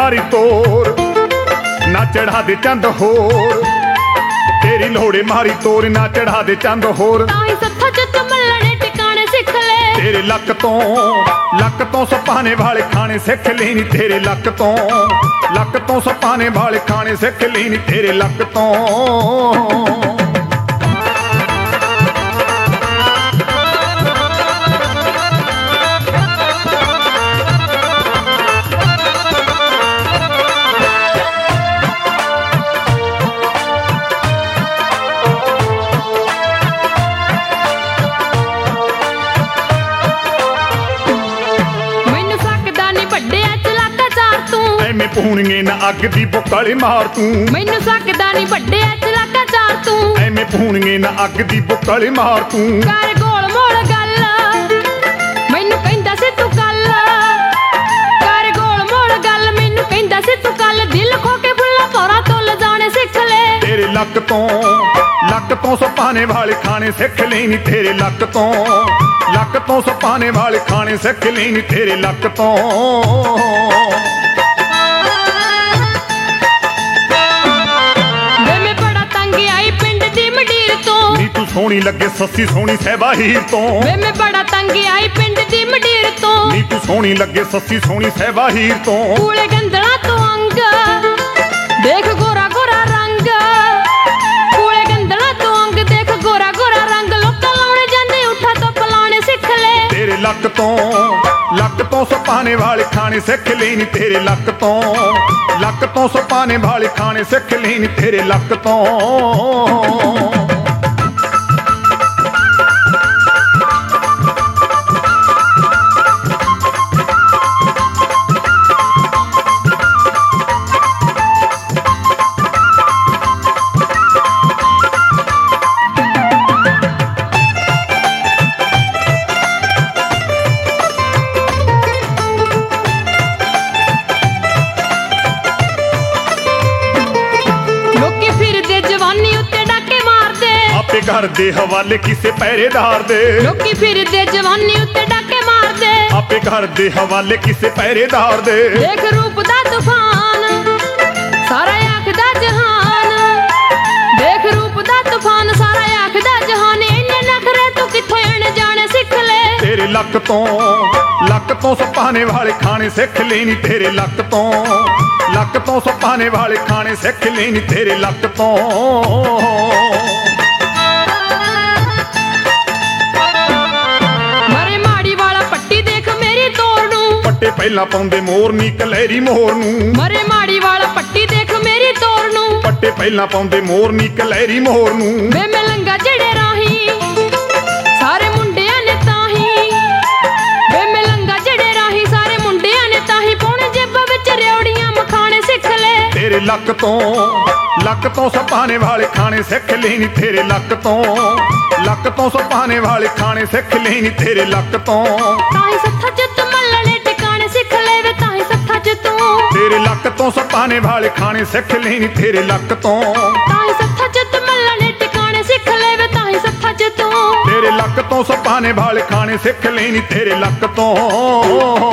मारी तोर ना चढ़ा दे चंद होर, तेरी लोड़े मारी तोर ना चढ़ा दे चंद होर। तेरे लक तो सपाने वाले खाने सिख लेनी, तेरे लक तो सपाने वाले खाने सिख लेनी, तेरे लक तो। पूणगे ना अग दी बुकाली मार तू, मैनू सकदा नहीं बड़े चलाका चार तू। एवें पूणगे ना अग दी बुकाली मार तू। कर गोल मोल गल मैनू कहंदा सी तू कल, कर गोल मोल गल मैनू कहंदा सी तू कल। दिल खो के फुल्ला तोरा तुल जाने सिख ले, तेरे लक तो सपाने वाले खाने सिख लेनी, तेरे लक तो सपाने वाले खाने सिख लेनी, तेरे लक तो। तू सोहनी लगे सस्सी सोहनी सहबा हीर तो, वे मैं बड़ा तंग आई पिंड दी मंडीर तो। नी तू सोहनी लगे सस्सी सोहनी सहबा हीर तो। कूले गंदड़ा तो अंग देख गोरा गोरा रंग, कूले गंदड़ा तो अंग देख गोरा गोरा रंग। लोग लाने जांदे उठा तो पलाने सिख ले, तेरे लक तो सपाने वाले खाने सिख लेनी, तेरे लक तो सपाने वाले खाने सिख लेनी, तेरे लक तो। घर दे हवाले किसे पहरेदार दे, लोकी फिरदे जवानी उत्ते डाके मार दे। आपे घर दे हवाले किसे पहरेदार दे। देख रूप दा तूफान सारा आखदा जहान, देख रूप दा तूफान सारा आखदा जहान। इन्ने नखरे तू किथों आने जाने सिख ले, तेरे लक तो सपाने वाले खाने सिख लेनी, तेरे लक तो सपाने वाले खाने सिख लेनी, तेरे लक तो। पहला पाउंदे मोरनी कलैरी मोर नू, मरे माड़ी वाला पट्टी देख मेरी तोर नू। पट्टे पहला पाउंदे मोरनी कलैरी मोर नू। वे मैं लंगा जड़े राही सारे मुंडियां ने ताही, वे मैं लंगा जड़े राही सारे मुंडियां ने ताही। पौने जेबां विच रेवड़ियां मखाने सिख ले, तेरे लक तो सपाने वाले खाने सिख लेनी, तेरे लक तो सपाने वाले खाने सिख लेनी, तेरे लक तो। ताही सत्था जत मल्लने टिकाने सिख ले वे, ताही सत्था जतों तेरे लक तो सपाने वाले खाने सिख लेनी, तेरे लक तो। ताही सत्था जत मल्लने टिकाने सिख ले वे, ताही सत्था जतों तेरे लक तो सपाने वाले खाने सिख लेनी, तेरे लक तो।